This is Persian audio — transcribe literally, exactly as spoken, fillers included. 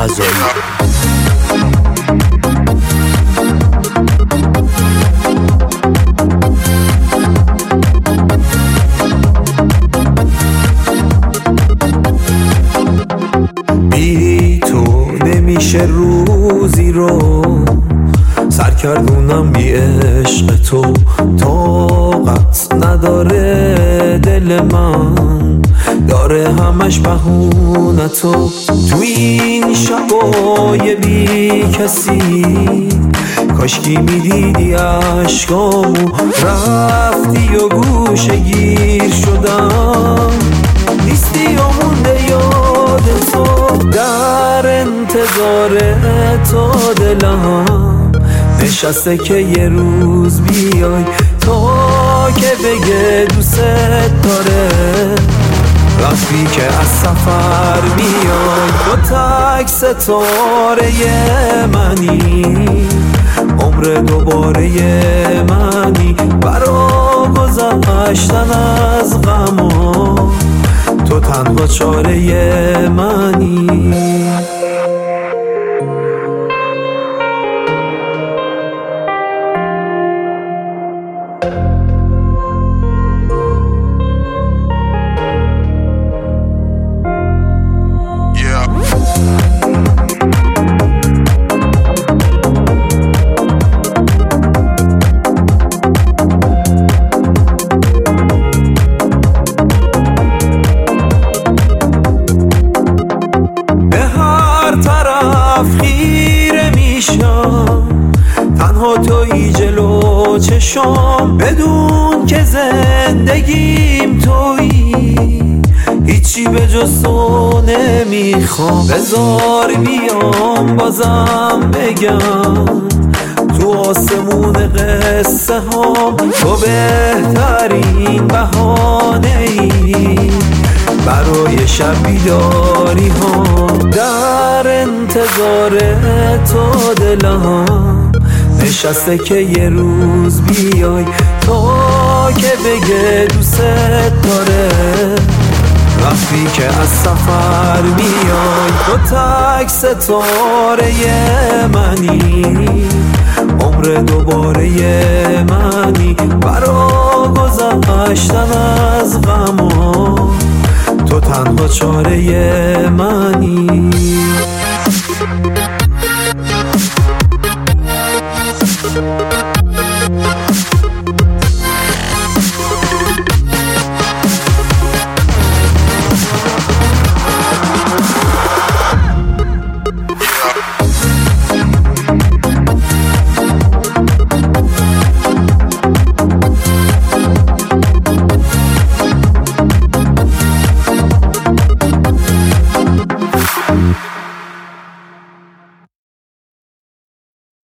غذایی. بی تو نمیشه روزی رو سر کردونم، بی عشق تو طاقت نداره دل من، داره همش بهونه تو. تو این شبای بی کسی کاشکی میدیدی عشقامو، رفتی و گوشه گیر شدم، نیستی و مونده یاد تو، در انتظار تو دلم نشسته که یه روز بیای تا که بگه دوست داره. وقتی که از سفر میای تو تک ستاره منی، عمر دوباره منی، برا گذشتن از غما تو تنها چاره منی. خیره میشم تنها تویی جلو چشام، بدون که زندگیم تویی، هیچی به جز تو نمیخوام. بذار بیام بازم بگم تو آسمون قصه ها تو بهترین بهانه ای برای شب بیداری ها، در انتظار تو دلم نشسته که یه روز بیای تا که بگه دوست داره. وقتی که از سفر میای تو تک ستاره منی، عمر دوباره منی، برا گذشتن از غما تو تنها چاره منی.